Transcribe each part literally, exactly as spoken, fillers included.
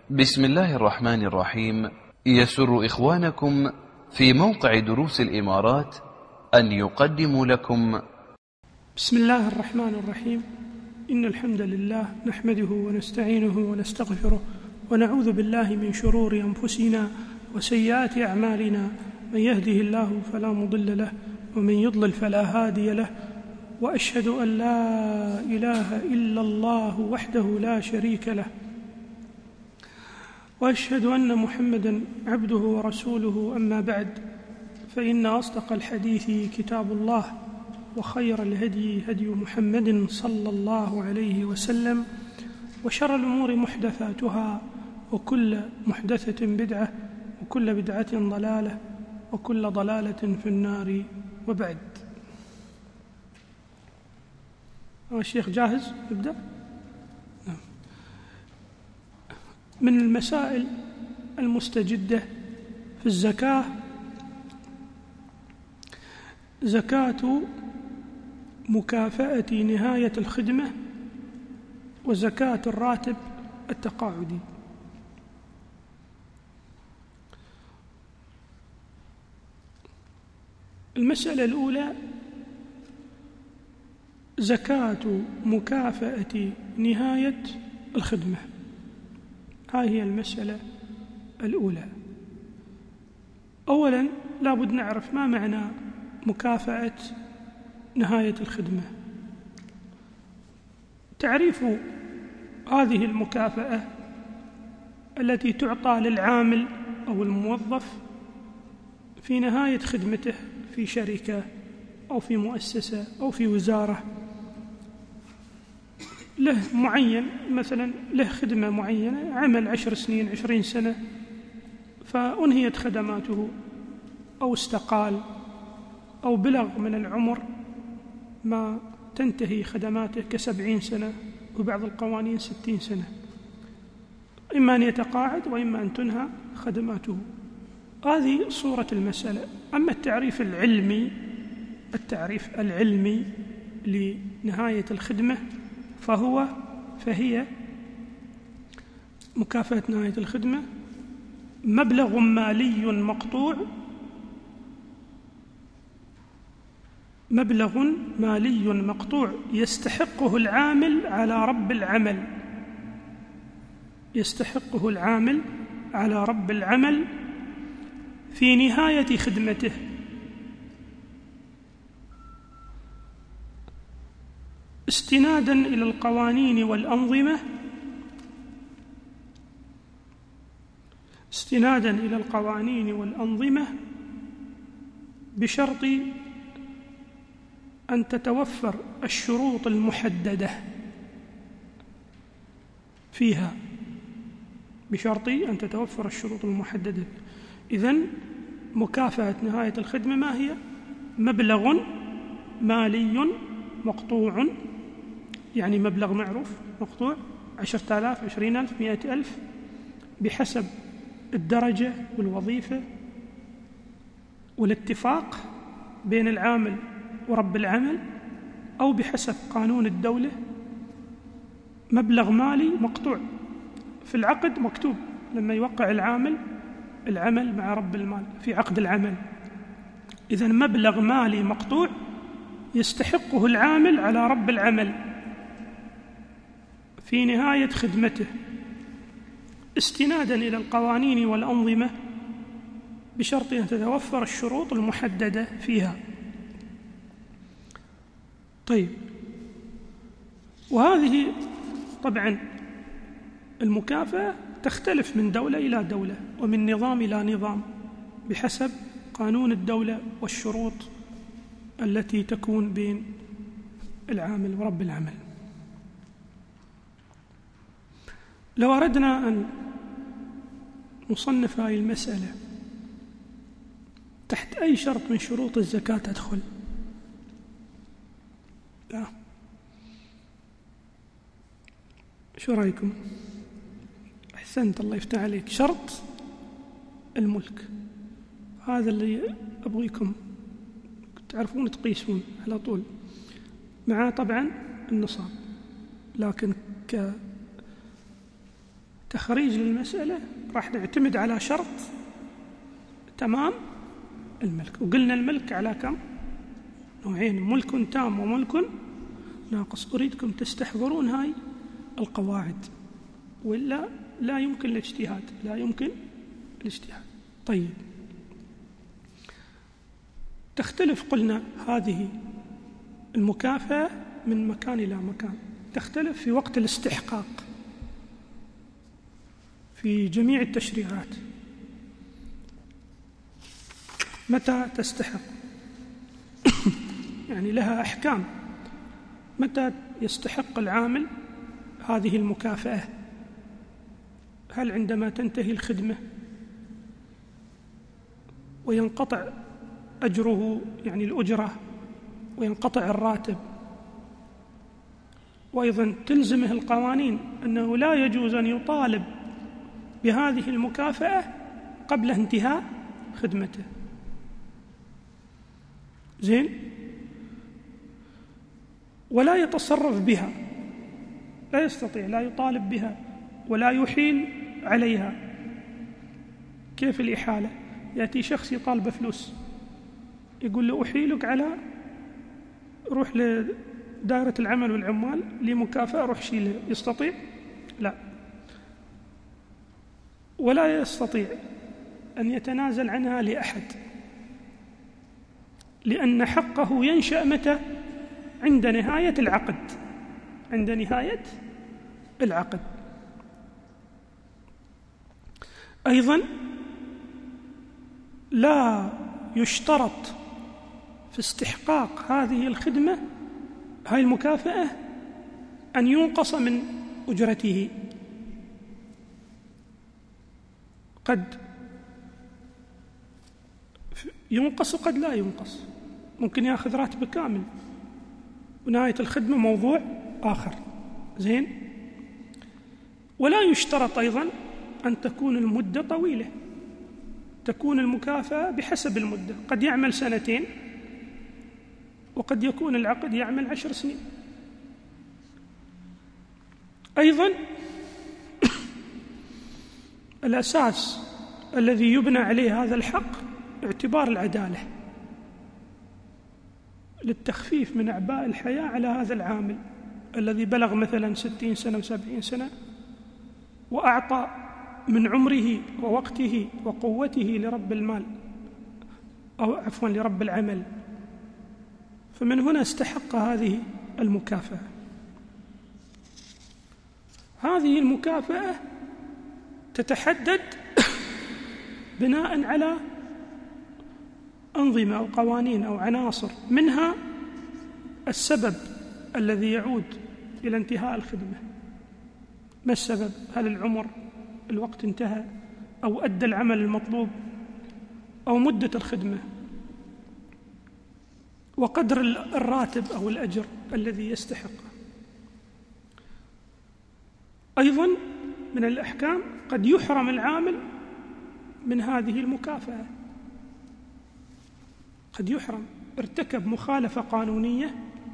بسم الله الرحمن الرحيم. يسر إخوانكم في موقع دروس الإمارات أن يقدموا لكم بسم الله الرحمن الرحيم. إن الحمد لله نحمده ونستعينه ونستغفره ونعوذ بالله من شرور أنفسنا وسيئات أعمالنا، من يهده الله فلا مضل له ومن يضلل فلا هادي له، وأشهد أن لا إله إلا الله وحده لا شريك له، وأشهد أن محمدًا عبده ورسوله. أما بعد، فإن أصدق الحديث كتاب الله، وخير الهدي هدي محمد صلى الله عليه وسلم، وشر الأمور محدثاتها، وكل محدثة بدعة، وكل بدعة ضلالة، وكل ضلالة في النار. وبعد. الشيخ جاهز؟ نبدأ. من المسائل المستجدة في الزكاة زكاة مكافأة نهاية الخدمة وزكاة الراتب التقاعدي. المسألة الأولى زكاة مكافأة نهاية الخدمة، هذه هي المسألة الأولى. أولاً لابد نعرف ما معنى مكافأة نهاية الخدمة. تعريف هذه المكافأة التي تعطى للعامل أو الموظف في نهاية خدمته في شركة أو في مؤسسة أو في وزارة له معين، مثلا له خدمة معينة، عمل عشر سنين عشرين سنة فأنهيت خدماته أو استقال أو بلغ من العمر ما تنتهي خدماته كسبعين سنة، وبعض القوانين ستين سنة، إما أن يتقاعد وإما أن تنهى خدماته. هذه صورة المسألة. أما التعريف العلمي التعريف العلمي لنهاية الخدمة فهو فهي مكافأة نهاية الخدمة مبلغ مالي مقطوع مبلغ مالي مقطوع يستحقه العامل على رب العمل يستحقه العامل على رب العمل في نهاية خدمته، استناداً إلى القوانين والأنظمة استناداً إلى القوانين والأنظمة بشرط أن تتوفر الشروط المحددة فيها بشرط أن تتوفر الشروط المحددة. إذن مكافأة نهاية الخدمة ما هي؟ مبلغ مالي مقطوع، يعني مبلغ معروف مقطوع، عشرة آلاف، عشرين ألف، مئة ألف، بحسب الدرجة والوظيفة والاتفاق بين العامل ورب العمل، أو بحسب قانون الدولة. مبلغ مالي مقطوع في العقد مكتوب لما يوقع العامل العمل مع رب المال في عقد العمل. إذن مبلغ مالي مقطوع يستحقه العامل على رب العمل في نهاية خدمته، استناداً إلى القوانين والأنظمة بشرط أن تتوفر الشروط المحددة فيها. طيب، وهذه طبعاً المكافأة تختلف من دولة إلى دولة ومن نظام إلى نظام بحسب قانون الدولة والشروط التي تكون بين العامل ورب العمل. لو أردنا أن نصنف هذه المسألة تحت أي شرط من شروط الزكاة تدخل؟ لا. شو رأيكم؟ أحسنت، الله يفتح عليك. شرط الملك، هذا اللي أبغيكم تعرفون تقيسون على طول، مع طبعا النصاب، لكن تخريج للمسألة راح نعتمد على شرط تمام الملك، وقلنا الملك على كم؟ نوعين، ملك تام وملك ناقص. أريدكم تستحضرون هاي القواعد، وإلا لا يمكن الاجتهاد، لا يمكن الاجتهاد. طيب، تختلف قلنا هذه المكافأة من مكان إلى مكان، تختلف في وقت الاستحقاق في جميع التشريعات. متى تستحق؟ يعني لها أحكام. متى يستحق العامل هذه المكافأة؟ هل عندما تنتهي الخدمة وينقطع أجره، يعني الأجرة، وينقطع الراتب، وأيضا تلزمه القوانين أنه لا يجوز أن يطالب بهذه المكافأة قبل انتهاء خدمته؟ زين؟ ولا يتصرف بها، لا يستطيع، لا يطالب بها ولا يحيل عليها. كيف الإحالة؟ يأتي شخص يطالب فلوس، يقول له أحيلك على روح لدائرة العمل والعمال لمكافأة، روح شيله. يستطيع؟ لا. ولا يستطيع أن يتنازل عنها لأحد، لأن حقه ينشأ متى؟ عند نهاية العقد، عند نهاية العقد. أيضا لا يشترط في استحقاق هذه الخدمة، هاي المكافأة، أن ينقص من أجرته. قد ينقص وقد لا ينقص، ممكن يأخذ راتب كامل ونهاية الخدمة موضوع آخر. زين؟ ولا يشترط أيضا أن تكون المدة طويلة، تكون المكافأة بحسب المدة، قد يعمل سنتين وقد يكون العقد يعمل عشر سنين. أيضا الأساس الذي يبنى عليه هذا الحق اعتبار العدالة، للتخفيف من أعباء الحياة على هذا العامل الذي بلغ مثلا ستين سنة وسبعين سنة وأعطى من عمره ووقته وقوته لرب المال، أو عفوا لرب العمل، فمن هنا استحق هذه المكافأة. هذه المكافأة تتحدد بناء على أنظمة أو قوانين أو عناصر، منها السبب الذي يعود إلى انتهاء الخدمة. ما السبب؟ هل العمر، الوقت انتهى، أو أدى العمل المطلوب، أو مدة الخدمة، وقدر الراتب أو الأجر الذي يستحقه. أيضا من الأحكام قد يحرم العامل من هذه المكافأة، قد يحرم، ارتكب مخالفة قانونية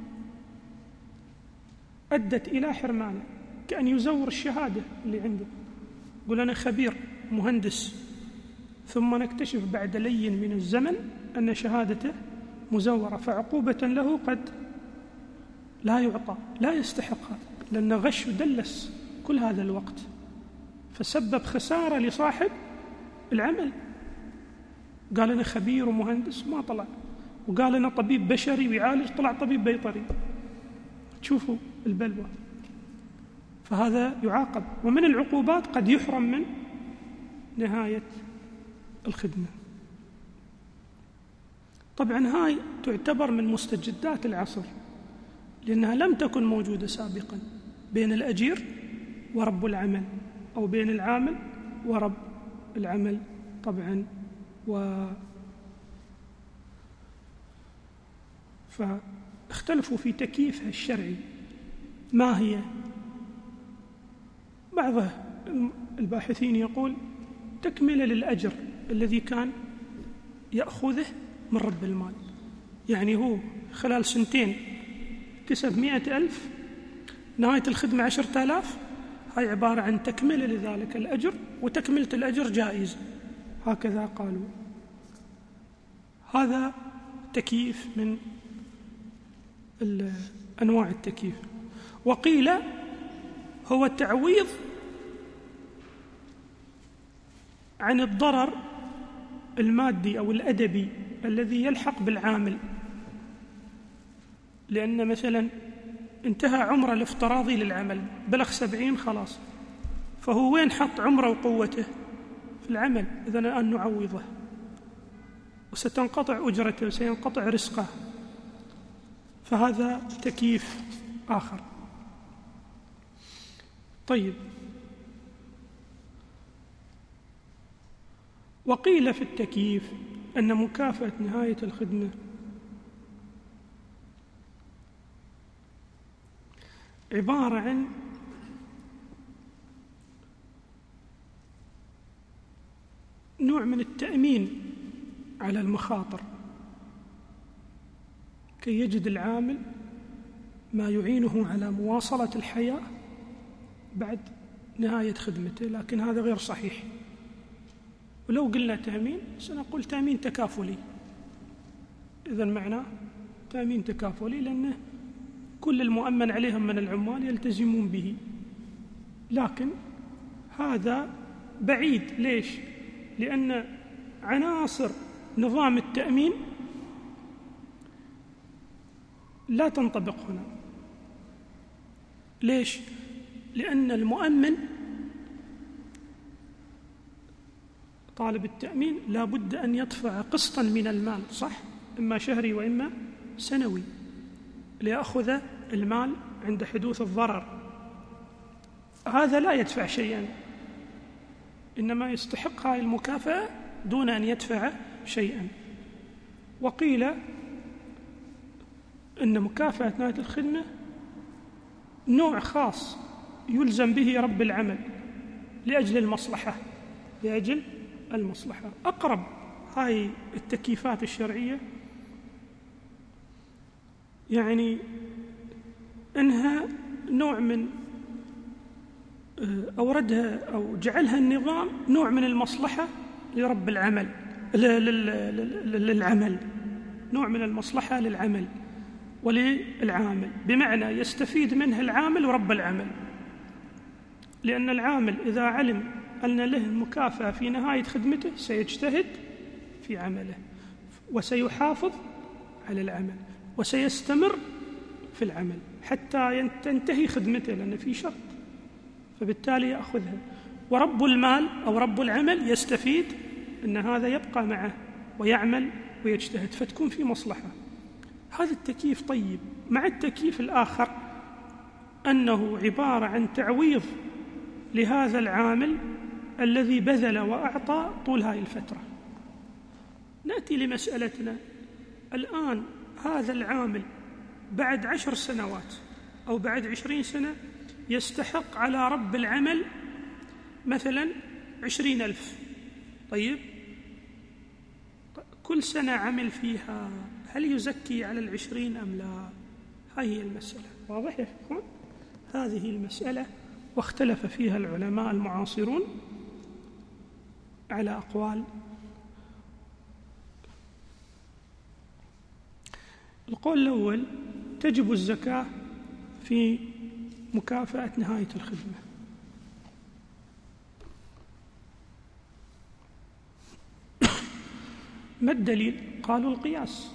أدت إلى حرمانه، كأن يزور الشهادة اللي عنده، يقول أنا خبير مهندس، ثم نكتشف بعد لين من الزمن أن شهادته مزورة، فعقوبة له قد لا يعطى، لا يستحق هذا، لأن غش ودلس كل هذا الوقت، فسبب خسارة لصاحب العمل. قال أنا خبير ومهندس، ما طلع، وقال أنا طبيب بشري ويعالج، طلع طبيب بيطري. تشوفوا البلوى، فهذا يعاقب. ومن العقوبات قد يحرم من نهاية الخدمة. طبعا هاي تعتبر من مستجدات العصر، لأنها لم تكن موجودة سابقا بين الأجير ورب العمل، أو بين العامل ورب العمل طبعا. و فاختلفوا في تكييفها الشرعي ما هي. بعض الباحثين يقول تكملة للأجر الذي كان يأخذه من رب المال، يعني هو خلال سنتين كسب مئة ألف، نهاية الخدمة عشرة آلاف، هاي عبارة عن تكملة لذلك الأجر، وتكملة الأجر جائز، هكذا قالوا. هذا تكييف من أنواع التكييف. وقيل هو تعويض عن الضرر المادي أو الأدبي الذي يلحق بالعامل، لأن مثلا انتهى عمره الافتراضي للعمل، بلغ سبعين خلاص، فهو وين حط عمره وقوته؟ في العمل. إذن الآن نعوضه، وستنقطع أجرته وسينقطع رزقه، فهذا تكييف آخر. طيب، وقيل في التكييف أن مكافأة نهاية الخدمة عبارة عن نوع من التأمين على المخاطر، كي يجد العامل ما يعينه على مواصلة الحياة بعد نهاية خدمته، لكن هذا غير صحيح. ولو قلنا تأمين سنقول تأمين تكافلي، إذن معناه تأمين تكافلي، لأنه كل المؤمن عليهم من العمال يلتزمون به، لكن هذا بعيد. ليش؟ لأن عناصر نظام التأمين لا تنطبق هنا. ليش؟ لأن المؤمن طالب التأمين لا بد أن يدفع قسطا من المال، صح؟ إما شهري وإما سنوي، ليأخذ المال عند حدوث الضرر. هذا لا يدفع شيئا، إنما يستحق هذه المكافأة دون أن يدفع شيئا. وقيل إن مكافأة نهاية الخدمة نوع خاص يلزم به رب العمل لأجل المصلحة، لأجل المصلحة. أقرب هاي التكييفات الشرعية يعني إنها نوع من أوردها أو جعلها النظام نوع من المصلحة لرب العمل، للعمل، نوع من المصلحة للعمل وللعامل، بمعنى يستفيد منها العامل ورب العمل. لأن العامل إذا علم أن له مكافأة في نهاية خدمته سيجتهد في عمله، وسيحافظ على العمل، وسيستمر في العمل حتى تنتهي خدمته، لأن في شرط، فبالتالي يأخذها. ورب المال أو رب العمل يستفيد أن هذا يبقى معه ويعمل ويجتهد، فتكون في مصلحة. هذا التكييف طيب. مع التكييف الآخر أنه عبارة عن تعويض لهذا العامل الذي بذل وأعطى طول هذه الفترة. نأتي لمسألتنا الآن. هذا العامل بعد عشر سنوات أو بعد عشرين سنة يستحق على رب العمل مثلا عشرين ألف. طيب، كل سنة عمل فيها هل يزكي على العشرين أم لا؟ هذه المسألة. واضح يا إخوان؟ هذه المسألة، واختلف فيها العلماء المعاصرون على أقوال. القول الأول: تجب الزكاة في مكافأة نهاية الخدمة. ما الدليل؟ قالوا القياس.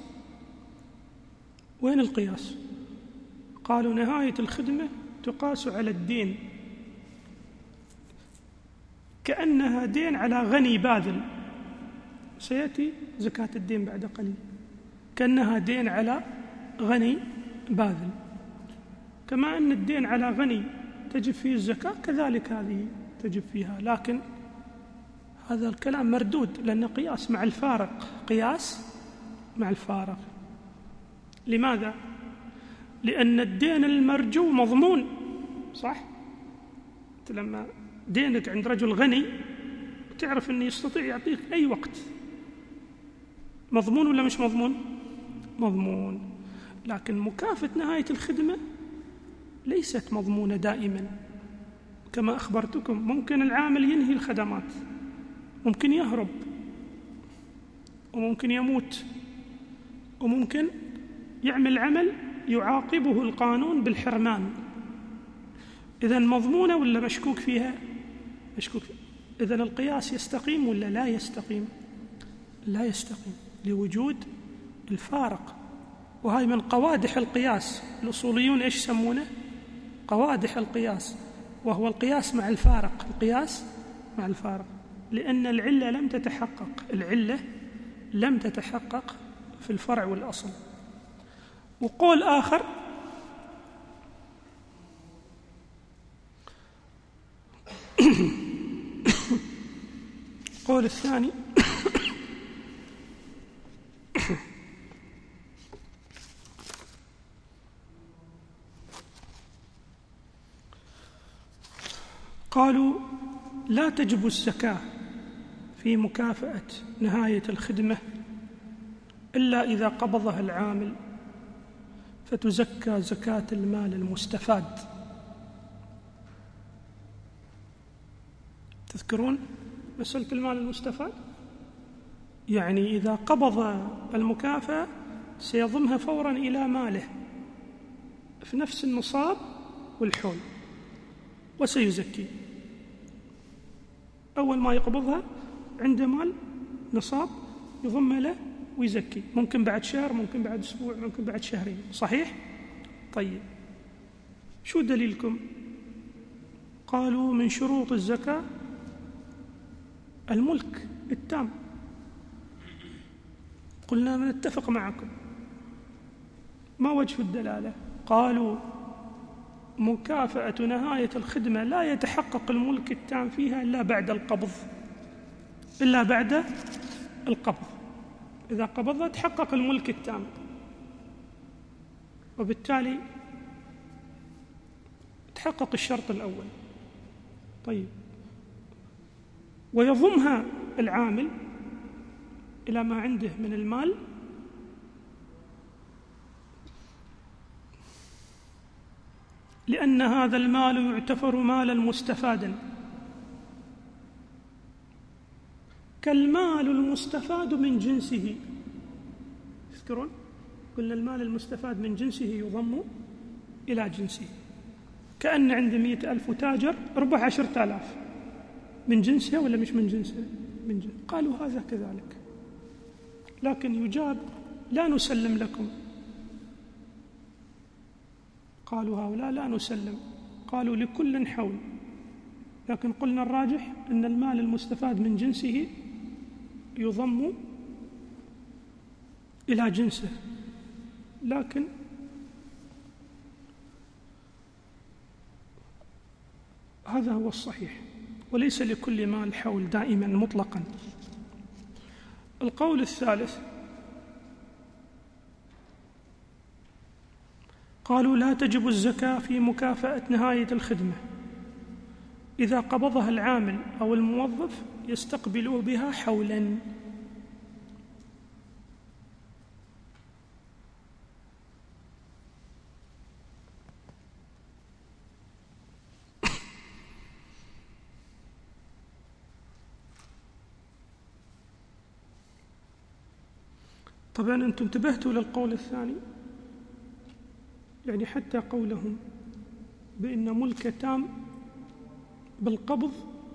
وين القياس؟ قالوا نهاية الخدمة تقاس على الدين كأنها دين على غني باذل، سيأتي زكاة الدين بعد قليل، كأنها دين على غني باذل. كما أن الدين على غني تجب فيه الزكاة، كذلك هذه تجب فيها. لكن هذا الكلام مردود، لأن قياس مع الفارق، قياس مع الفارق. لماذا؟ لأن الدين المرجو مضمون، صح؟ لما دينك عند رجل غني تعرف أنه يستطيع يعطيك أي وقت، مضمون ولا مش مضمون؟ مضمون. لكن مكافأة نهاية الخدمة ليست مضمونة دائما، كما أخبرتكم ممكن العامل ينهي الخدمات، ممكن يهرب، وممكن يموت، وممكن يعمل عمل يعاقبه القانون بالحرمان. إذن مضمونة ولا مشكوك فيها؟ مشكوك فيها. إذن القياس يستقيم ولا لا يستقيم؟ لا يستقيم لوجود الفارق. وهي من قوادح القياس. الأصوليون إيش يسمونه؟ قوادح القياس، وهو القياس مع الفارق، القياس مع الفارق، لأن العلة لم تتحقق، العلة لم تتحقق في الفرع والأصل. وقول آخر قول الثاني قالوا لا تجب الزكاة في مكافأة نهاية الخدمة إلا إذا قبضها العامل فتزكى زكاة المال المستفاد. تذكرون مسألة المال المستفاد؟ يعني إذا قبض المكافأة سيضمها فوراً إلى ماله في نفس النصاب والحول وسيزكي. أول ما يقبضها عنده مال نصاب يضم له ويزكي، ممكن بعد شهر، ممكن بعد أسبوع، ممكن بعد شهرين. صحيح؟ طيب شو دليلكم؟ قالوا من شروط الزكاة الملك التام. قلنا نتفق معكم. ما وجه الدلالة؟ قالوا مكافأة نهاية الخدمة لا يتحقق الملك التام فيها إلا بعد القبض، إلا بعد القبض. إذا قبضها تحقق الملك التام، وبالتالي تحقق الشرط الأول. طيب ويضمها العامل إلى ما عنده من المال لأن هذا المال يعتبر مالا مستفادا كالمال المستفاد من جنسه. تذكرون قلنا المال المستفاد من جنسه يضم إلى جنسه، كأن عند مئة ألف تاجر ربح عشرة آلاف، من جنسها ولا مش من جنسها؟ من جنس. قالوا هذا كذلك، لكن يجاب لا نسلم لكم. قالوا هؤلاء لا نسلم، قالوا لكل حول، لكن قلنا الراجح أن المال المستفاد من جنسه يضم إلى جنسه، لكن هذا هو الصحيح، وليس لكل مال حول دائما مطلقا. القول الثالث قالوا لا تجب الزكاة في مكافأة نهاية الخدمة إذا قبضها العامل أو الموظف يستقبل بها حولا. طبعا أنتم انتبهتوا للقول الثاني، يعني حتى قولهم بأن ملك تام بالقبض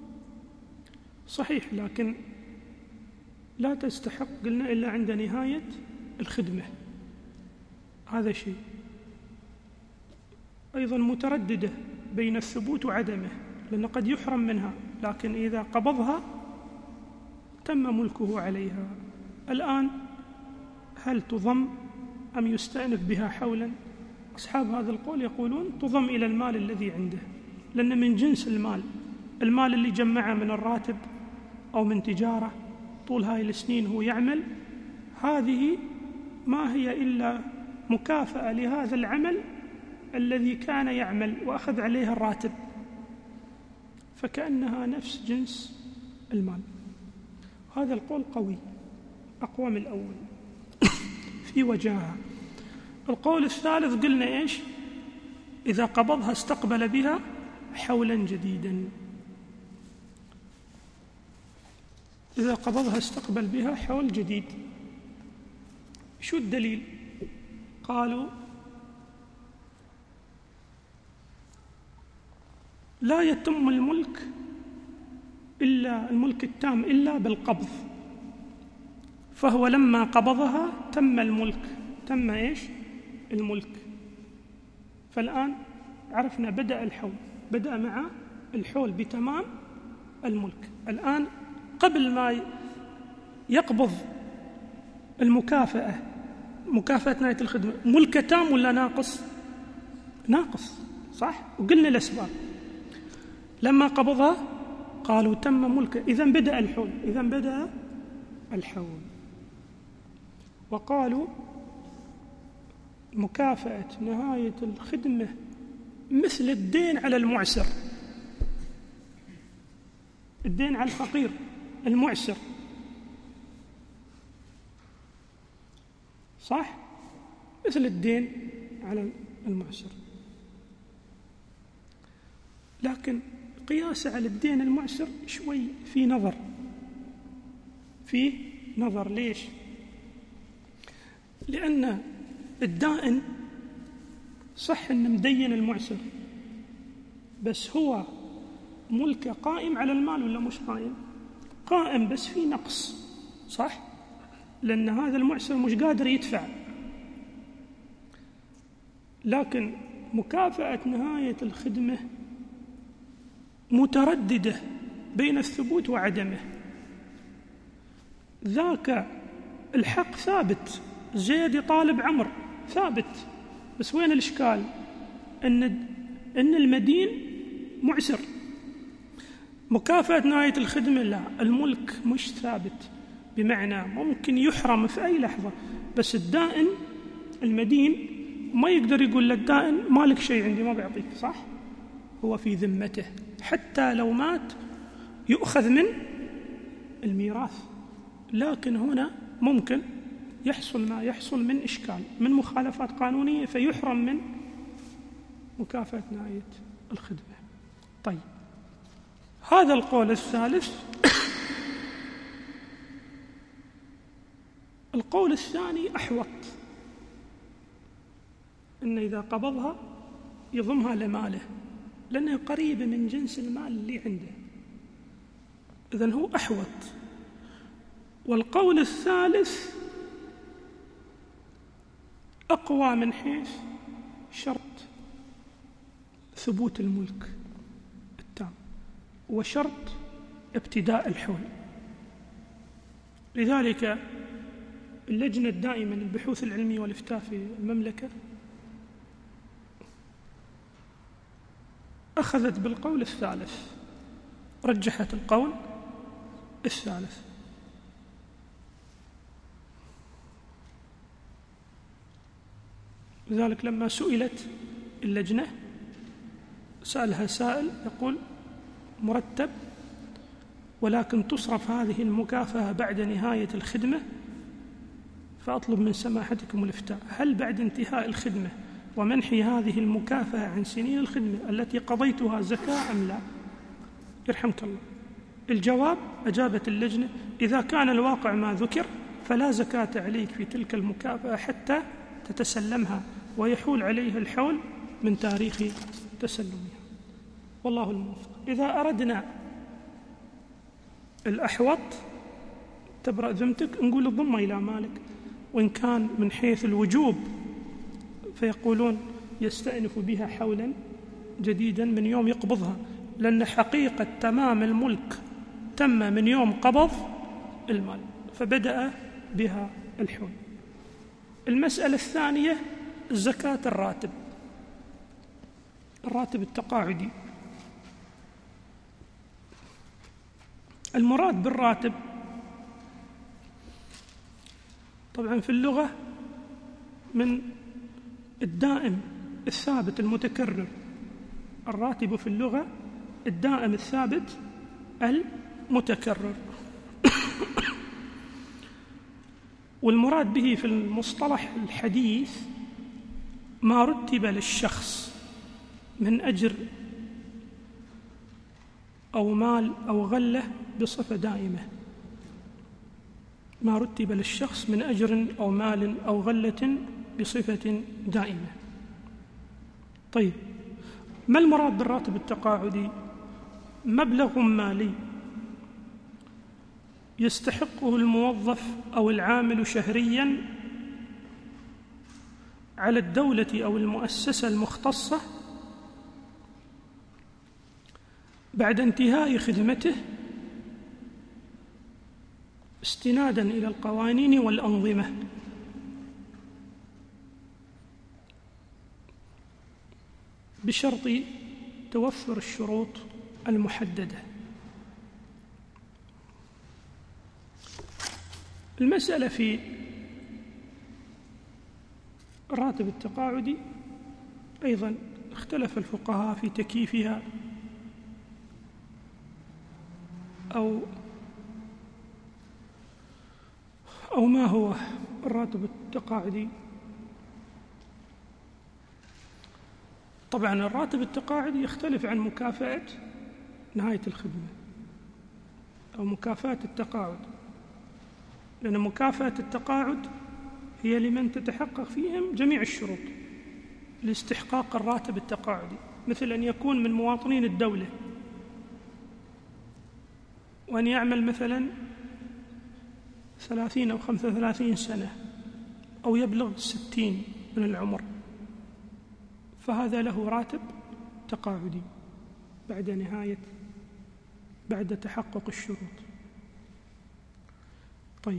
صحيح، لكن لا تستحق قلنا إلا عند نهاية الخدمة. هذا شيء أيضا مترددة بين الثبوت وعدمه، لأنه قد يحرم منها، لكن إذا قبضها تم ملكه عليها. الآن هل تضم أم يستأنف بها حولا؟ أصحاب هذا القول يقولون تضم إلى المال الذي عنده، لأن من جنس المال، المال اللي جمعه من الراتب أو من تجارة طول هاي السنين هو يعمل، هذه ما هي إلا مكافأة لهذا العمل الذي كان يعمل وأخذ عليه الراتب، فكأنها نفس جنس المال. هذا القول قوي أقوى من الأول في وجهها. القول الثالث قلنا إيش؟ إذا قبضها استقبل بها حولا جديدا. إذا قبضها استقبل بها حول جديد. شو الدليل؟ قالوا لا يتم الملك إلا الملك التام إلا بالقبض، فهو لما قبضها تم الملك، تم إيش؟ الملك. فالآن عرفنا بدأ الحول، بدأ مع الحول بتمام الملك. الآن قبل ما يقبض المكافأة، مكافأة نهاية الخدمة، ملك تام ولا ناقص؟ ناقص، صح؟ وقلنا الأسباب. لما قبضها قالوا تم ملكه، إذن بدأ الحول، إذن بدأ الحول. وقالوا مكافأة نهاية الخدمة مثل الدين على المعسر، الدين على الفقير المعسر، صح؟ مثل الدين على المعسر، لكن قياس على الدين المعسر شوي في نظر، في نظر. ليش؟ لأن الدائن صح أنه مدين المعسر، بس هو ملكه قائم على المال ولا مش قائم؟ قائم بس في نقص، صح؟ لأن هذا المعسر مش قادر يدفع. لكن مكافأة نهاية الخدمة مترددة بين الثبوت وعدمه. ذاك الحق ثابت، زيد يطالب عمر ثابت، بس وين الإشكال؟ أن أن المدين معسر. مكافأة نهاية الخدمة لا، الملك مش ثابت، بمعنى ممكن يحرم في أي لحظة، بس الدائن المدين ما يقدر يقول للدائن مالك شيء عندي ما بعطيك، صح؟ هو في ذمته، حتى لو مات يؤخذ من الميراث. لكن هنا ممكن يحصل ما يحصل من إشكال، من مخالفات قانونية، فيحرم من مكافأة نهاية الخدمة. طيب، هذا القول الثالث. القول الثاني أحوط، إن إذا قبضها يضمها لماله، لأنه قريبة من جنس المال اللي عنده، إذن هو أحوط. والقول الثالث أقوى من حيث شرط ثبوت الملك التام وشرط ابتداء الحول. لذلك اللجنة الدائمة للبحوث العلمية والإفتاء في المملكة أخذت بالقول الثالث، رجحت القول الثالث. لذلك لما سئلت اللجنة، سألها سائل يقول مرتب، ولكن تصرف هذه المكافأة بعد نهاية الخدمة، فأطلب من سماحتكم الإفتاء، هل بعد انتهاء الخدمة ومنحي هذه المكافأة عن سنين الخدمة التي قضيتها زكاة أم لا؟ يرحمك الله. الجواب، أجابت اللجنة: إذا كان الواقع ما ذكر فلا زكاة عليك في تلك المكافأة حتى تتسلمها، ويحول عليها الحول من تاريخ تسلمها. والله الموفق. إذا أردنا الأحوط تبرأ ذمتك، نقول الضمة إلى مالك. وإن كان من حيث الوجوب فيقولون يستأنف بها حولا جديدا من يوم يقبضها، لأن حقيقة تمام الملك تم من يوم قبض المال، فبدأ بها الحول. المسألة الثانية زكاة الراتب، الراتب التقاعدي. المراد بالراتب طبعا في اللغة من الدائم الثابت المتكرر. الراتب في اللغة الدائم الثابت المتكرر. والمراد به في المصطلح الحديث ما رتب للشخص من أجر أو مال أو غلة بصفة دائمة، ما رتب للشخص من أجر أو مال أو غلة بصفة دائمة. طيب، ما المراد بالراتب التقاعدي؟ مبلغ مالي يستحقه الموظف أو العامل شهرياً على الدولة أو المؤسسة المختصة بعد انتهاء خدمته استناداً إلى القوانين والأنظمة، بشرط توفر الشروط المحددة. المسألة في الراتب التقاعدي أيضاً اختلف الفقهاء في تكييفها أو أو ما هو الراتب التقاعدي. طبعاً الراتب التقاعدي يختلف عن مكافأة نهاية الخدمة أو مكافأة التقاعد، لأن مكافأة التقاعد هي لمن تتحقق فيهم جميع الشروط لاستحقاق الراتب التقاعدي، مثل أن يكون من مواطنين الدولة وأن يعمل مثلاً ثلاثين أو خمسة وثلاثين سنة أو يبلغ ستين من العمر، فهذا له راتب تقاعدي بعد نهاية بعد تحقق الشروط. طيب،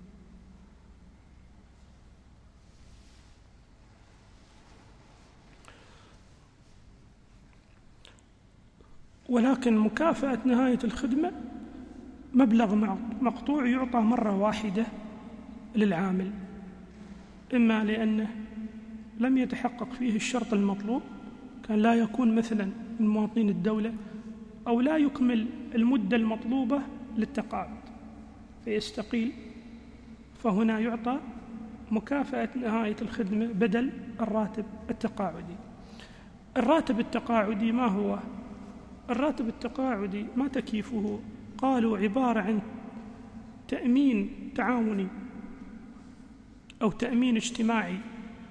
ولكن مكافأة نهاية الخدمة مبلغ مقطوع يعطى مرة واحدة للعامل، إما لأنه لم يتحقق فيه الشرط المطلوب، كان لا يكون مثلا من مواطنين الدولة، أو لا يكمل المدة المطلوبة للتقاعد فيستقيل، فهنا يعطى مكافأة نهاية الخدمة بدل الراتب التقاعدي. الراتب التقاعدي ما هو؟ الراتب التقاعدي ما تكييفه؟ قالوا عبارة عن تأمين تعاوني أو تأمين اجتماعي،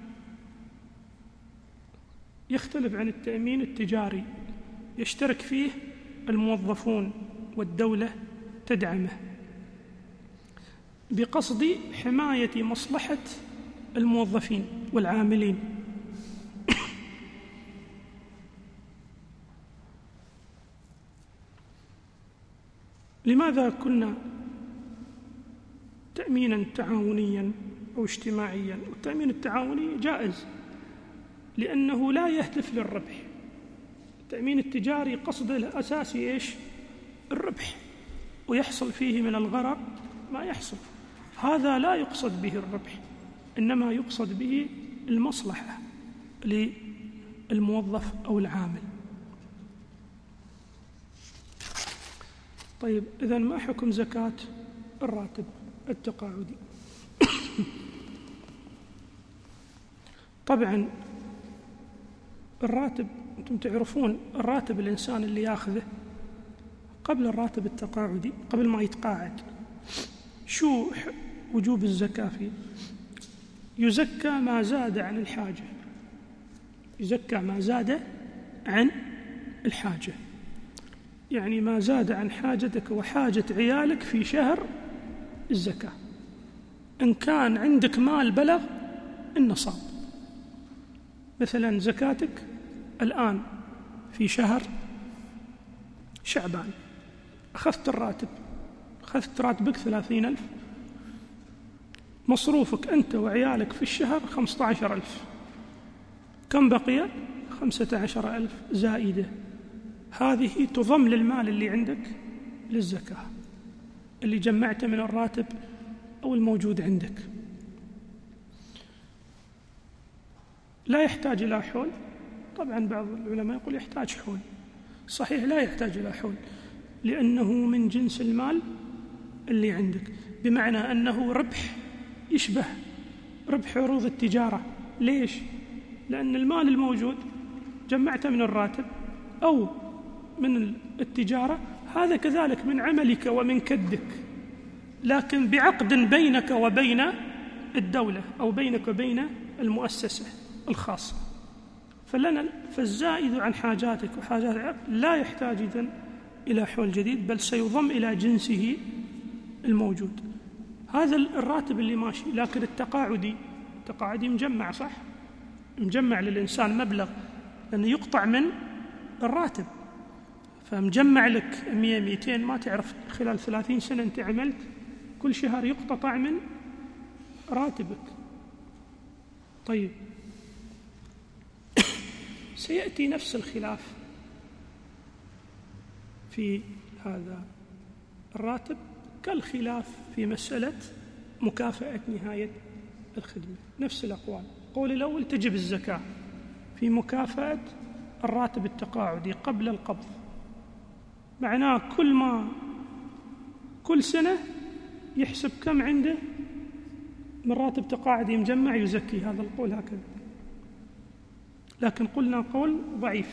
يختلف عن التأمين التجاري، يشترك فيه الموظفون والدولة تدعمه بقصد حماية مصلحة الموظفين والعاملين. لماذا كنا تأميناً تعاونياً أو اجتماعياً؟ والتأمين التعاوني جائز لأنه لا يهدف للربح. التأمين التجاري قصده الأساسي إيش؟ الربح، ويحصل فيه من الغرر ما يحصل. هذا لا يقصد به الربح، إنما يقصد به المصلحة للموظف أو العامل. طيب، إذن ما حكم زكاة الراتب التقاعدي؟ طبعاً الراتب، أنتم تعرفون الراتب الإنسان اللي يأخذه قبل الراتب التقاعدي، قبل ما يتقاعد، شو وجوب الزكاة فيه؟ يزكى ما زاد عن الحاجة، يزكى ما زاد عن الحاجة، يعني ما زاد عن حاجتك وحاجة عيالك في شهر الزكاة. إن كان عندك مال بلغ النصاب، مثلا زكاتك الآن في شهر شعبان، أخذت الراتب، أخذت راتبك ثلاثين ألف، مصروفك أنت وعيالك في الشهر خمسة عشر ألف، كم بقي؟ خمسة عشر ألف زائدة، هذه تضم للمال اللي عندك للزكاة اللي جمعته من الراتب أو الموجود عندك. لا يحتاج إلى حول. طبعا بعض العلماء يقول يحتاج حول، صحيح لا يحتاج إلى حول لأنه من جنس المال اللي عندك، بمعنى أنه ربح يشبه ربح عروض التجارة. ليش؟ لأن المال الموجود جمعته من الراتب أو من التجارة، هذا كذلك من عملك ومن كدك، لكن بعقد بينك وبين الدولة أو بينك وبين المؤسسة الخاصة. فلنا فالزائد عن حاجاتك وحاجات العقد لا يحتاج إذن إلى حول جديد، بل سيضم إلى جنسه الموجود. هذا الراتب اللي ماشي. لكن التقاعدي التقاعدي مجمع، صح؟ مجمع للإنسان مبلغ، لأنه يقطع من الراتب، فمجمع لك مية ميتين، ما تعرف خلال ثلاثين سنة أنت عملت كل شهر يقتطع من راتبك. طيب سيأتي نفس الخلاف في هذا الراتب كالخلاف في مسألة مكافأة نهاية الخدمة، نفس الأقوال. قول الأول تجب الزكاة في مكافأة الراتب التقاعدي قبل القبض، معناه كل ما كل سنة يحسب كم عنده من راتب تقاعدي مجمع يزكي. هذا القول هكذا، لكن قلنا قول ضعيف.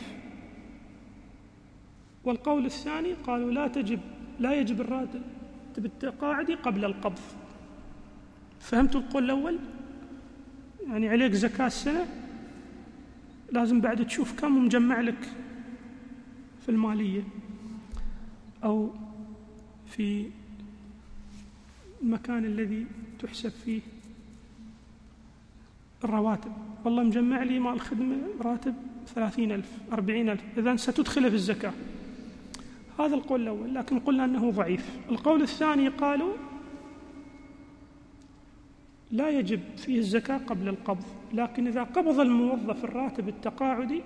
والقول الثاني قالوا لا تجب لا يجب الراتب التقاعدي قبل القبض. فهمتوا القول الأول؟ يعني عليك زكاة السنة، لازم بعد تشوف كم مجمع لك في المالية أو في المكان الذي تحسب فيه الرواتب. والله مجمع لي مال الخدمة راتب ثلاثين ألف أربعين ألف، إذن ستدخل في الزكاة. هذا القول الأول، لكن قلنا أنه ضعيف. القول الثاني قالوا لا يجب فيه الزكاة قبل القبض، لكن إذا قبض الموظف الراتب التقاعدي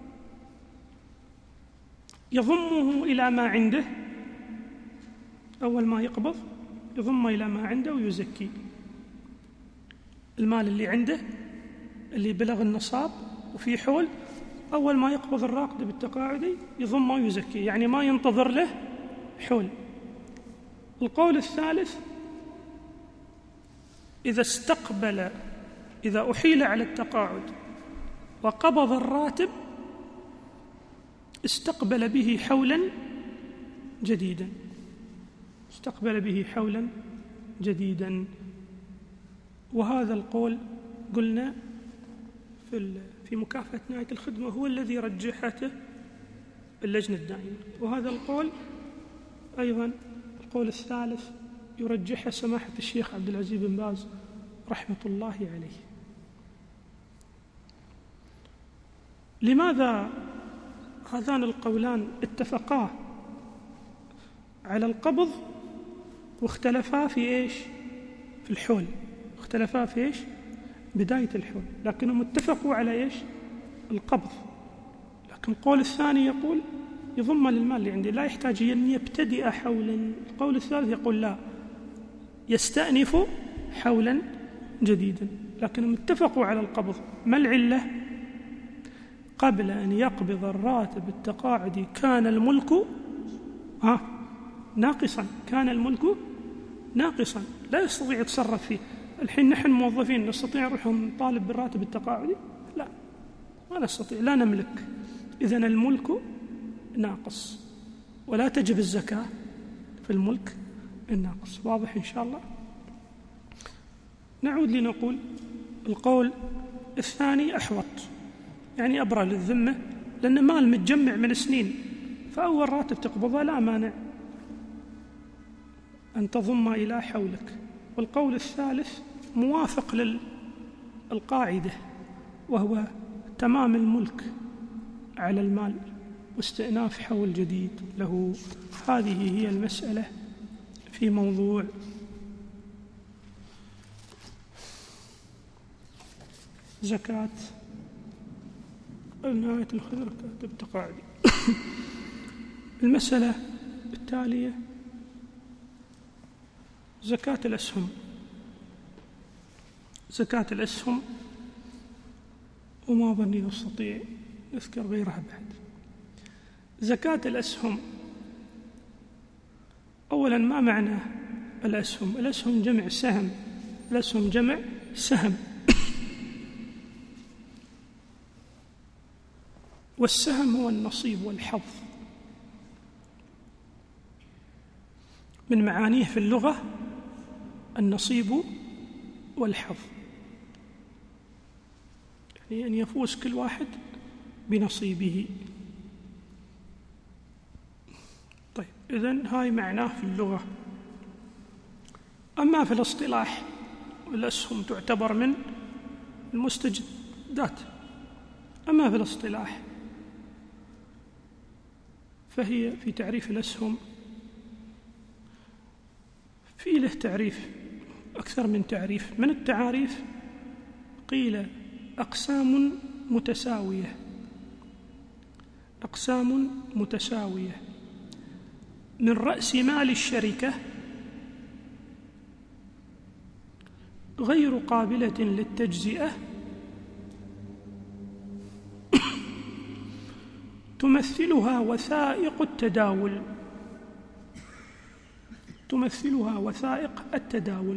يضمه إلى ما عنده، أول ما يقبض يضمه إلى ما عنده ويزكي المال اللي عنده اللي بلغ النصاب وفي حول. أول ما يقبض الراتب التقاعدي يضمه ويزكي، يعني ما ينتظر له حول. القول الثالث إذا استقبل إذا أحيل على التقاعد وقبض الراتب استقبل به حولا جديدا استقبل به حولا جديدا وهذا القول قلنا في في مكافأة نهاية الخدمة هو الذي رجحته اللجنة الدائمة. وهذا القول أيضا القول الثالث يرجحه سماحة الشيخ عبد العزيز بن باز رحمة الله عليه. لماذا هذان القولان اتفقا على القبض واختلفا في إيش؟ في الحول. اختلفا في إيش؟ بداية الحول، لكنهم اتفقوا على إيش؟ القبض. لكن القول الثاني يقول يضم للمال اللي عنده، لا يحتاج أن يبتدئ حولا. القول الثالث يقول لا، يستأنف حولا جديدا، لكنهم اتفقوا على القبض. ما العلة؟ قبل أن يقبض الراتب التقاعدي كان الملك ها ناقصا كان الملك ناقصا لا يستطيع يتصرف فيه. الحين نحن موظفين نستطيع نروح نطالب بالراتب التقاعدي؟ لا، ما نستطيع، لا نملك. إذن الملك ناقص ولا تجب الزكاة في الملك الناقص. واضح إن شاء الله؟ نعود لنقول القول الثاني أحوط، يعني أبرى للذمة، لأن مال متجمع من سنين، فأول راتب تقبضه لا مانع أن تضم إلى حولك. والقول الثالث موافق للقاعدة، وهو تمام الملك على المال واستئناف حول جديد له. هذه هي المسألة في موضوع زكاة نهاية الخدمة التقاعدي. المسألة التالية زكاة الأسهم. زكاة الأسهم وما ظني أستطيع أذكر غيرها بعد. زكاة الأسهم، أولا ما معنى الأسهم؟ الأسهم جمع سهم، الأسهم جمع سهم، والسهم هو النصيب والحظ. من معانيه في اللغة النصيب والحظ، يعني أن يفوز كل واحد بنصيبه. طيب، إذن هاي معناه في اللغة. أما في الاصطلاح، الأسهم تعتبر من المستجدات. أما في الاصطلاح فهي في تعريف الأسهم في له تعريف أكثر من تعريف. من التعاريف قيل أقسام متساوية، أقسام متساوية من رأس مال الشركة غير قابلة للتجزئة تمثلها وثائق التداول تمثلها وثائق التداول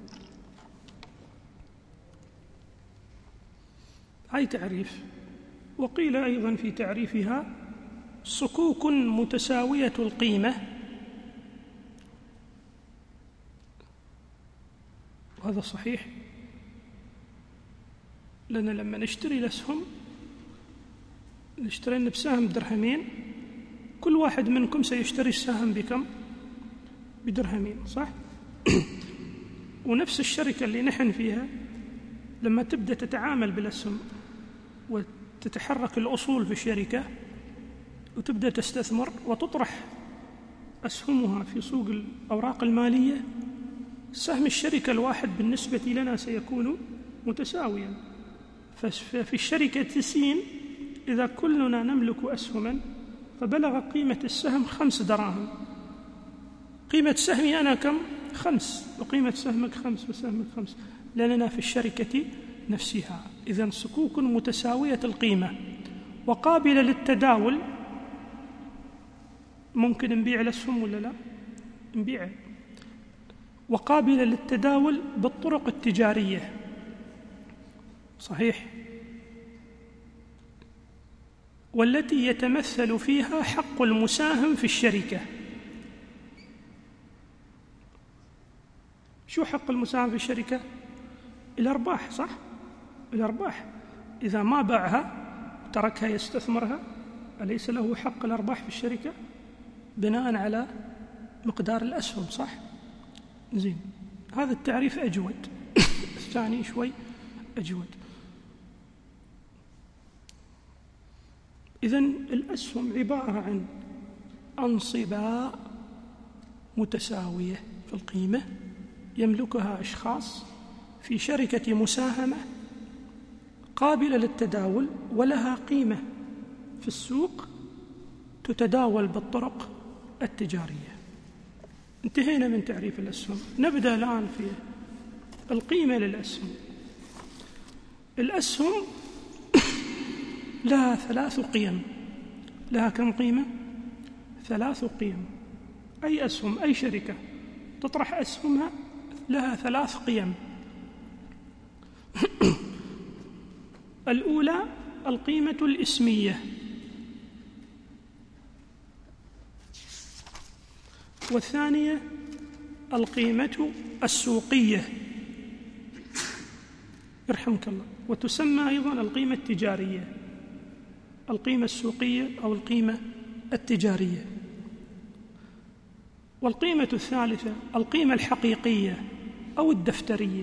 هاي تعريف. وقيل أيضا في تعريفها صكوك متساوية القيمة، وهذا صحيح، لأن لما نشتري الأسهم نشترين بسهم درهمين، كل واحد منكم سيشتري السهم بكم؟ بدرهمين، صح؟ ونفس الشركة اللي نحن فيها لما تبدأ تتعامل بالأسهم وتتحرك الأصول في الشركة وتبدأ تستثمر وتطرح أسهمها في سوق الأوراق المالية، سهم الشركة الواحد بالنسبة لنا سيكون متساويا. ففي الشركة سين إذا كلنا نملك أسهما فبلغ قيمة السهم خمس دراهم، قيمة سهمي أنا كم؟ خمس، وقيمة سهمك خمس وسهمك خمس، لأننا في الشركة نفسها. إذن صكوك متساوية القيمة وقابلة للتداول. ممكن نبيع الأسهم ولا لا؟ نبيع. وقابلة للتداول بالطرق التجارية، صحيح، والتي يتمثل فيها حق المساهم في الشركة. شو حق المساهم في الشركة؟ الأرباح، صح؟ الأرباح. إذا ما باعها تركها يستثمرها، أليس له حق الأرباح في الشركة بناء على مقدار الأسهم، صح؟ زين، هذا التعريف أجود. الثاني شوي أجود. إذن الأسهم عبارة عن أنصبة متساوية في القيمة يملكها أشخاص في شركة مساهمة قابلة للتداول ولها قيمة في السوق تتداول بالطرق التجارية. انتهينا من تعريف الأسهم. نبدأ الآن في القيمة للأسهم. الأسهم لها ثلاث قيم. لها كم قيمة؟ ثلاث قيم. أي أسهم، أي شركة تطرح أسهمها لها ثلاث قيم. الأولى القيمة الإسمية، والثانية القيمة السوقية، يرحمك الله، وتسمى أيضا القيمة التجارية، القيمة السوقية أو القيمة التجارية. والقيمة الثالثة القيمة الحقيقية أو الدفترية.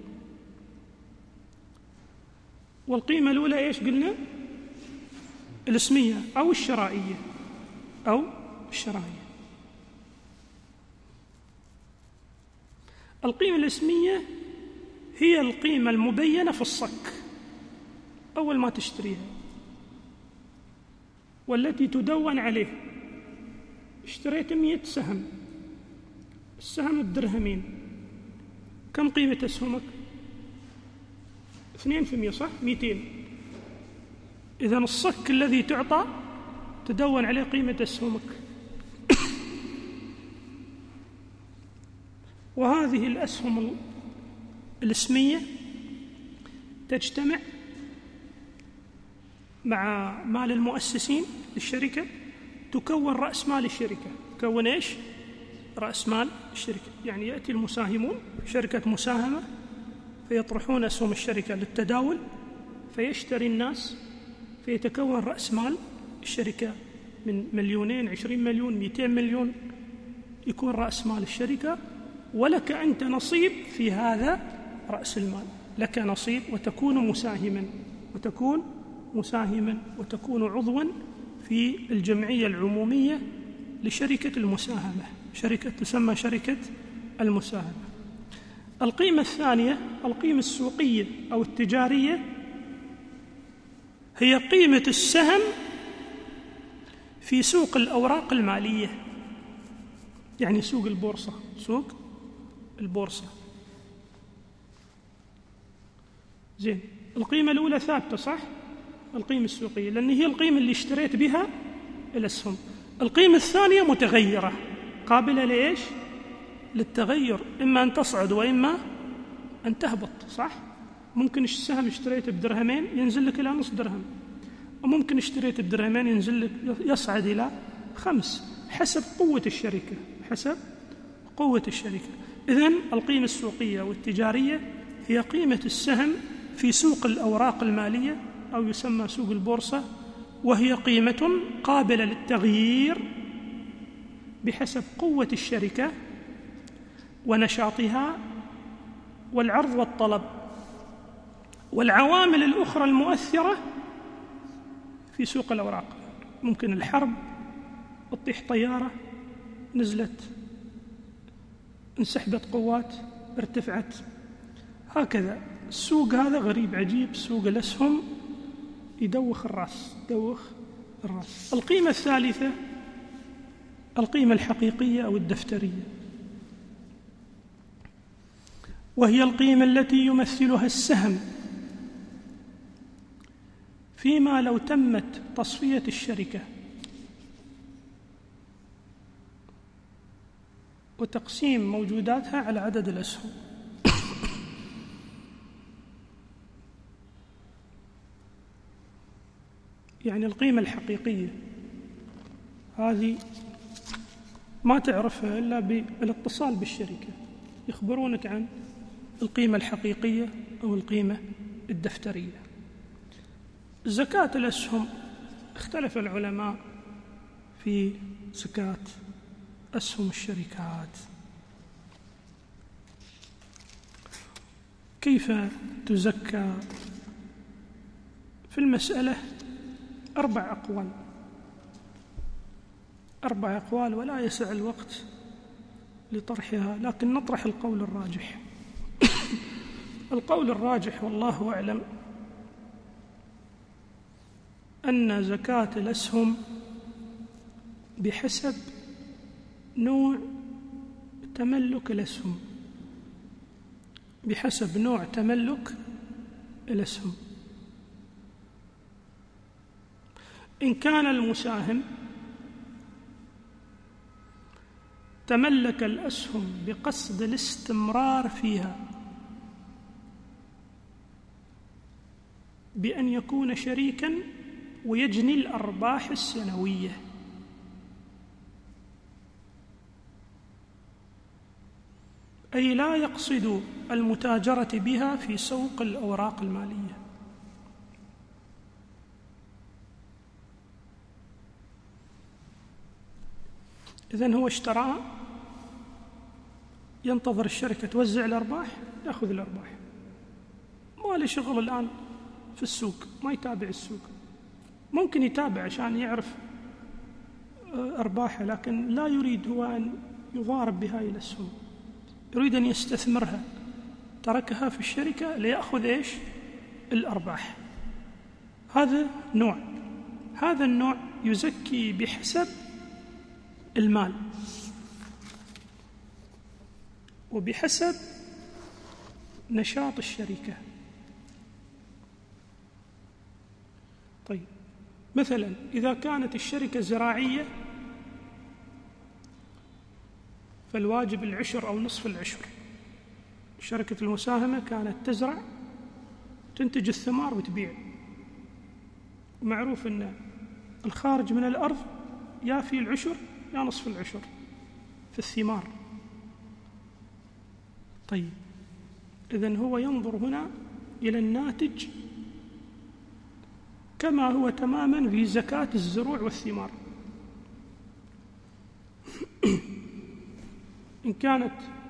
والقيمة الأولى إيش قلنا؟ الإسمية أو الشرائية أو الشرائية. القيمة الإسمية هي القيمة المبينة في الصك أول ما تشتريها، والتي تدون عليه. اشتريت مئة سهم، السهم بدرهمين، كم قيمة أسهمك؟ اثنين في مئة، صح؟ مئتين. إذن الصك الذي تعطى تدون عليه قيمة أسهمك. وهذه الأسهم الإسمية تجتمع مع مال المؤسسين للشركة، تكون رأس مال الشركة. تكون إيش؟ رأس مال الشركة. يعني يأتي المساهمون شركة مساهمة فيطرحون أسهم الشركة للتداول، فيشتري الناس، فيتكون رأس مال الشركة من مليونين، عشرين مليون، مئتين مليون، يكون رأس مال الشركة، ولك أنت نصيب في هذا رأس المال، لك نصيب، وتكون مساهما وتكون مساهما وتكون عضوا في الجمعية العمومية لشركة المساهمة، شركة تسمى شركة المساهمة. القيمة الثانية القيمة السوقية أو التجارية، هي قيمة السهم في سوق الأوراق المالية، يعني سوق البورصة، سوق البورصة. زين، القيمة الأولى ثابتة صح؟ القيمة السوقية، لأن هي القيمة اللي اشتريت بها الأسهم. القيمة الثانية متغيرة، قابلة لإيش؟ للتغير، إما أن تصعد وإما أن تهبط، صح؟ ممكن السهم اشتريته بدرهمين ينزل لك إلى نص درهم، وممكن اشتريته بدرهمين ينزل لك يصعد إلى خمس، حسب قوة الشركة، حسب قوة الشركة. إذن القيمة السوقية والتجارية هي قيمة السهم في سوق الأوراق المالية أو يسمى سوق البورصة، وهي قيمة قابلة للتغيير بحسب قوة الشركة ونشاطها والعرض والطلب والعوامل الأخرى المؤثرة في سوق الأوراق. ممكن الحرب، تطيح طيارة، نزلت، انسحبت قوات، ارتفعت، هكذا. السوق هذا غريب عجيب، سوق الأسهم يدوخ الرأس، يدوخ الرأس. القيمة الثالثة القيمة الحقيقية أو الدفترية، وهي القيمة التي يمثلها السهم فيما لو تمت تصفية الشركة وتقسيم موجوداتها على عدد الأسهم. يعني القيمة الحقيقية هذه ما تعرفها إلا بالاتصال بالشركة، يخبرونك عن القيمة الحقيقية أو القيمة الدفترية. زكاة الأسهم، اختلف العلماء في زكاة أسهم الشركات، كيف تزكى؟ في المسألة أربع أقوال أربع أقوال ولا يسع الوقت لطرحها، لكن نطرح القول الراجح. القول الراجح والله أعلم أن زكاة الأسهم بحسب نوع تملك الأسهم، بحسب نوع تملك الأسهم. إن كان المساهم تملك الأسهم بقصد الاستمرار فيها بأن يكون شريكاً ويجني الأرباح السنوية، أي لا يقصد المتاجرة بها في سوق الأوراق المالية، إذن هو اشترى، ينتظر الشركة توزع الأرباح، يأخذ الأرباح، ما له شغل الآن في السوق، ما يتابع السوق. ممكن يتابع عشان يعرف أرباحه، لكن لا يريد هو أن يضارب بهاي الأسهم، يريد أن يستثمرها، تركها في الشركة ليأخذ إيش؟ الأرباح. هذا نوع، هذا النوع يزكي بحسب المال وبحسب نشاط الشركة. طيب، مثلا إذا كانت الشركة زراعية فالواجب العشر أو نصف العشر. شركة المساهمة كانت تزرع، تنتج الثمار وتبيع، ومعروف أن الخارج من الأرض يا في العشر يا نصف العشر، في الثمار. طيب إذن هو ينظر هنا إلى الناتج كما هو تماما في زكاة الزروع والثمار. إن كانت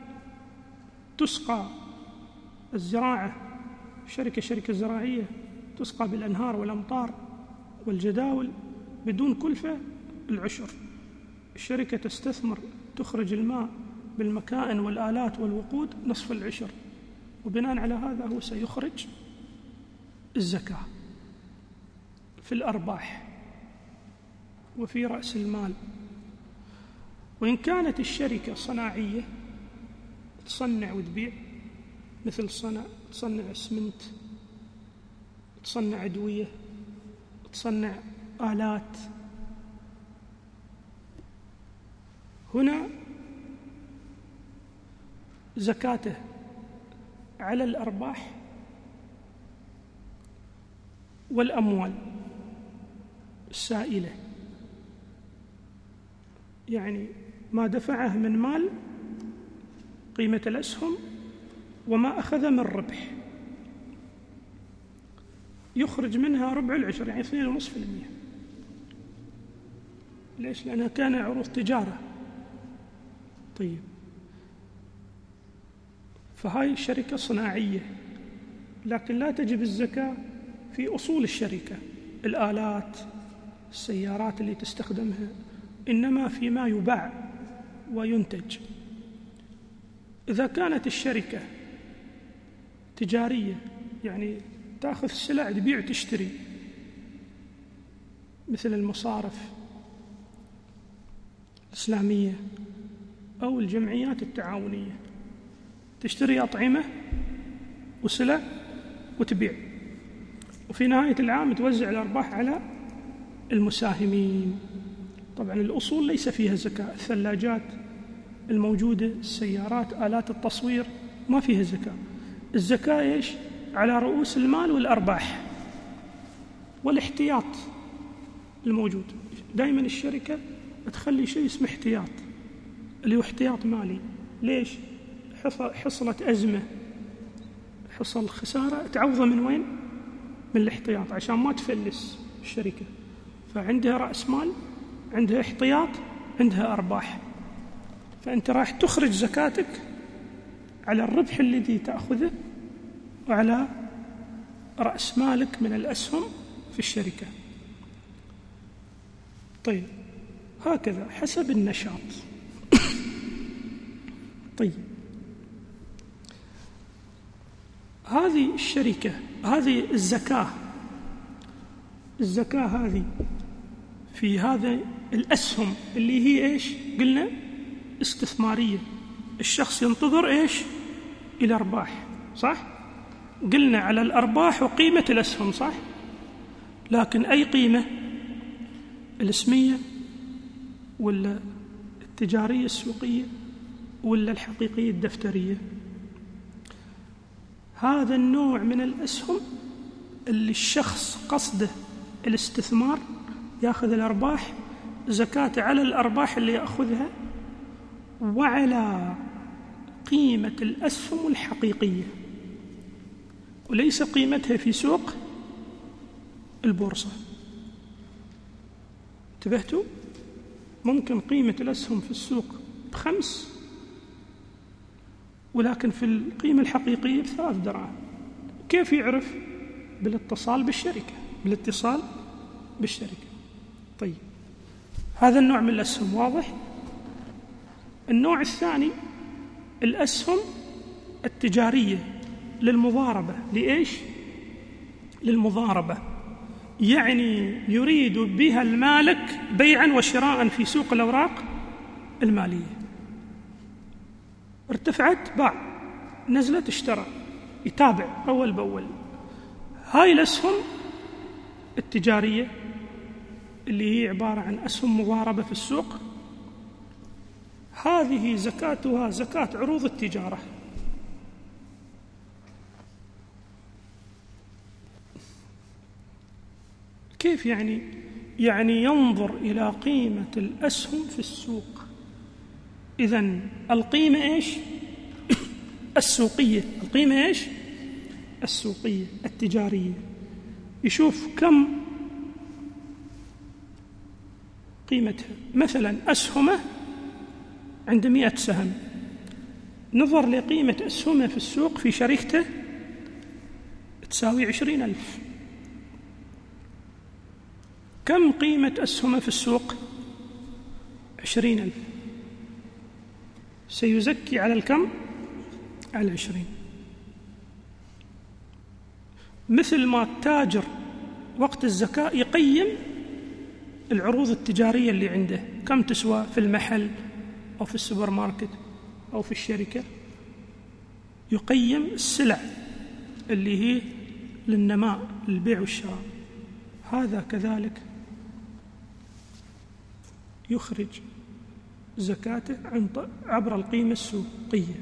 تسقى الزراعة شركة شركة زراعية تسقى بالأنهار والأمطار والجداول بدون كلفة العشر، الشركة تستثمر تخرج الماء بالمكائن والآلات والوقود نصف العشر، وبناء على هذا هو سيخرج الزكاة في الأرباح وفي رأس المال. وإن كانت الشركة صناعية تصنع وتبيع، مثل صنع تصنع اسمنت، تصنع أدوية، تصنع آلات، هنا زكاته على الأرباح والأموال السائلة، يعني ما دفعه من مال قيمة الأسهم وما أخذ من ربح يخرج منها ربع العشر، يعني اثنين ونصف في المية. ليش؟ لأنها كان عروض تجارة. طيب فهاي شركة صناعية، لكن لا تجب الزكاة في أصول الشركة، الآلات، السيارات اللي تستخدمها، إنما فيما يباع وينتج. إذا كانت الشركة تجارية، يعني تأخذ السلع تبيع وتشتري، مثل المصارف الإسلامية أو الجمعيات التعاونية، تشتري أطعمة وسلع وتبيع، وفي نهاية العام توزع الأرباح على المساهمين. طبعا الأصول ليس فيها زكاة، الثلاجات الموجودة، السيارات، آلات التصوير ما فيها زكاة. الزكاة إيش؟ على رؤوس المال والأرباح والاحتياط الموجود. دائما الشركة تخلي شيء اسمه احتياط، اللي هو احتياط مالي. ليش؟ حصلت أزمة، حصل خسارة، تعوضه من وين؟ من الاحتياط، عشان ما تفلس الشركة. فعندها رأس مال، عندها احتياط، عندها أرباح. فأنت راح تخرج زكاتك على الربح الذي تأخذه وعلى رأس مالك من الأسهم في الشركة. طيب هكذا حسب النشاط. طيب هذه الشركة، هذه الزكاة، الزكاة هذه في هذا الأسهم اللي هي إيش؟ قلنا استثمارية، الشخص ينتظر إيش؟ إلى أرباح، صح؟ قلنا على الأرباح وقيمة الأسهم، صح؟ لكن أي قيمة؟ الاسمية ولا التجارية السوقية ولا الحقيقية الدفترية؟ هذا النوع من الأسهم اللي الشخص قصده الاستثمار يأخذ الأرباح، زكاة على الأرباح اللي يأخذها وعلى قيمة الأسهم الحقيقية، وليس قيمتها في سوق البورصة. انتبهتوا؟ ممكن قيمة الأسهم في السوق بخمس، ولكن في القيمة الحقيقية بثلاث دراهم. كيف يعرف؟ بالاتصال بالشركة، بالاتصال بالشركة. طيب هذا النوع من الأسهم واضح. النوع الثاني الأسهم التجارية للمضاربة. لإيش؟ للمضاربة، يعني يريد بها المالك بيعا وشراء في سوق الأوراق المالية. ارتفعت باع، نزلت اشترى، يتابع أول بأول. هاي الأسهم التجارية اللي هي عبارة عن أسهم مضاربة في السوق، هذه زكاتها زكاة عروض التجارة. كيف يعني؟ يعني ينظر إلى قيمة الأسهم في السوق، إذن القيمة إيش؟ السوقية. القيمة إيش؟ السوقية التجارية. يشوف كم قيمتها، مثلا أسهمه عند مئة سهم، نظر لقيمة أسهمه في السوق في شركته تساوي عشرين ألف. كم قيمة أسهمه في السوق؟ عشرين ألف. سيزكي على الكم؟ على العشرين. مثل ما التاجر وقت الزكاة يقيم العروض التجارية اللي عنده كم تسوى في المحل أو في السوبر ماركت أو في الشركة، يقيم السلع اللي هي للنماء للبيع والشراء. هذا كذلك يخرج زكاته عبر القيمة السوقية.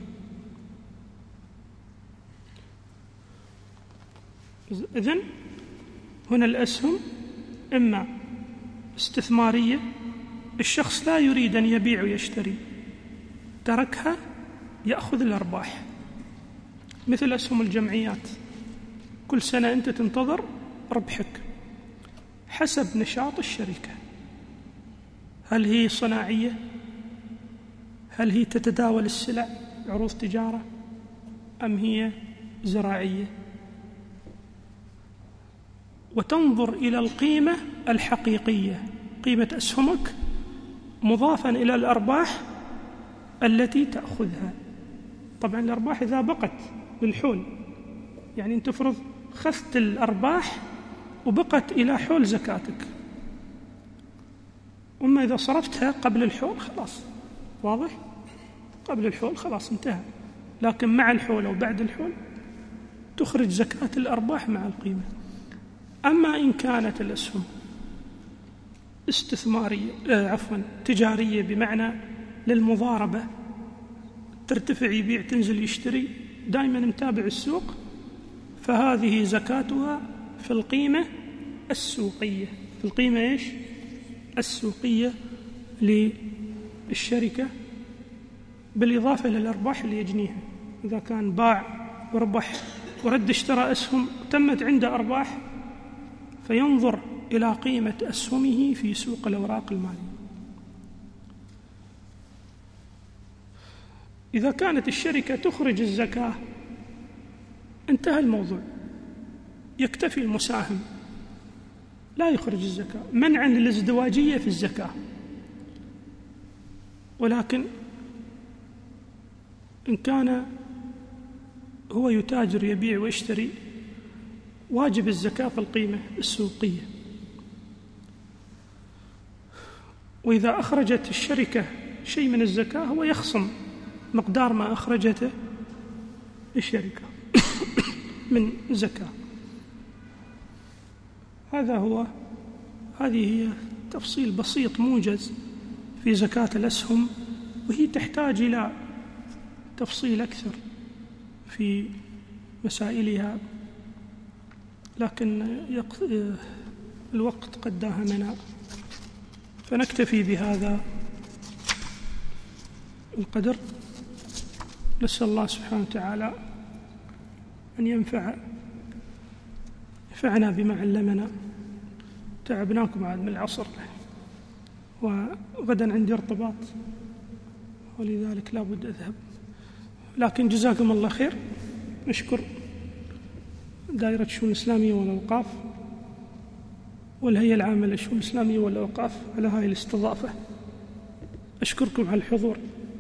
إذن هنا الأسهم إما استثمارية، الشخص لا يريد أن يبيع ويشتري، تركها يأخذ الأرباح، مثل أسهم الجمعيات، كل سنة أنت تنتظر ربحك حسب نشاط الشركة. هل هي صناعية؟ هل هي تتداول السلع عروض تجارة؟ أم هي زراعية؟ وتنظر إلى القيمة الحقيقية، قيمة أسهمك مضافا إلى الأرباح التي تأخذها. طبعا الأرباح إذا بقت للحول، يعني أنت تفرض خذت الأرباح وبقت إلى حول زكاتك، أما إذا صرفتها قبل الحول خلاص، واضح؟ قبل الحول خلاص انتهى، لكن مع الحول أو بعد الحول تخرج زكاة الأرباح مع القيمة. أما إن كانت الأسهم استثمارية آه عفوا تجارية، بمعنى للمضاربة، ترتفع يبيع تنزل يشتري، دائما متابع السوق، فهذه زكاتها في القيمة السوقية، في القيمة إيش؟ السوقية للشركة، بالإضافة للأرباح اللي يجنيها. إذا كان باع وربح ورد اشترى أسهم تمت عنده أرباح، فينظر إلى قيمة أسهمه في سوق الأوراق المالية. إذا كانت الشركة تخرج الزكاة انتهى الموضوع، يكتفي المساهم لا يخرج الزكاة منعا للازدواجية في الزكاة. ولكن إن كان هو يتاجر يبيع ويشتري واجب الزكاة في القيمة السوقية. وإذا أخرجت الشركة شيء من الزكاة هو يخصم مقدار ما أخرجته الشركة من زكاة. هذا هو هذه هي تفصيل بسيط موجز في زكاة الأسهم، وهي تحتاج إلى تفصيل أكثر في مسائلها، لكن الوقت قد داهمنا، فنكتفي بهذا القدر. نسأل الله سبحانه وتعالى أن ينفع ينفعنا بما علمنا. تعبناكم عاد من العصر، وغدا عندي ارتباط ولذلك لا بد أذهب، لكن جزاكم الله خير. نشكر دائرة الشؤون الإسلامية والأوقاف والهيئة العامة للشؤون الإسلامية والأوقاف على هذه الاستضافة. أشكركم على الحضور.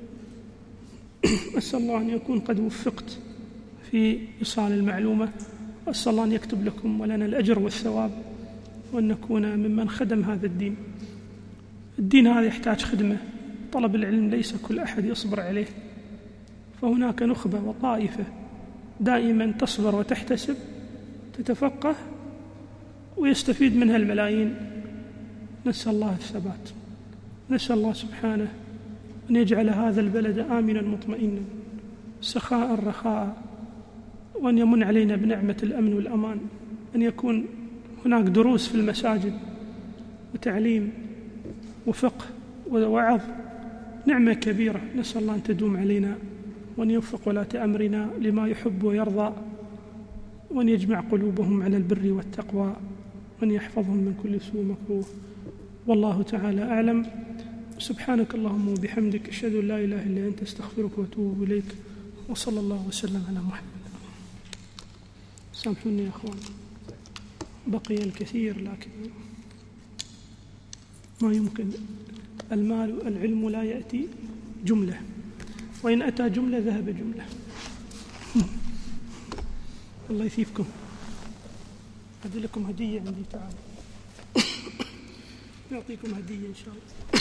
أسأل الله أن يكون قد وفقت في إيصال المعلومة، وأسأل الله أن يكتب لكم ولنا الأجر والثواب، وأن نكون ممن خدم هذا الدين. الدين هذا يحتاج خدمة، طلب العلم ليس كل أحد يصبر عليه، فهناك نخبة وطائفة دائما تصبر وتحتسب تتفقه ويستفيد منها الملايين. نسأل الله الثبات، نسأل الله سبحانه أن يجعل هذا البلد آمنا مطمئنا سخاء رخاء، وأن يمن علينا بنعمة الأمن والأمان، أن يكون هناك دروس في المساجد وتعليم وفقه ووعظ نعمة كبيرة، نسأل الله أن تدوم علينا وأن يوفق ولاة أمرنا لما يحب ويرضى، وأن يجمع قلوبهم على البر والتقوى، وأن يحفظهم من كل سوء مكروه. والله تعالى أعلم. سبحانك اللهم وبحمدك، أشهد أن لا إله إلا أنت، أستغفرك وأتوب إليك، وصلى الله وسلم على محمد. سامحوني يا أخوان، بقي الكثير لكن ما يمكن. المال العلم لا يأتي جملة، وإن أتى جملة ذهب جملة. الله يثيبكم. هذه لكم هدية عندي، تعالوا نعطيكم هدية إن شاء الله.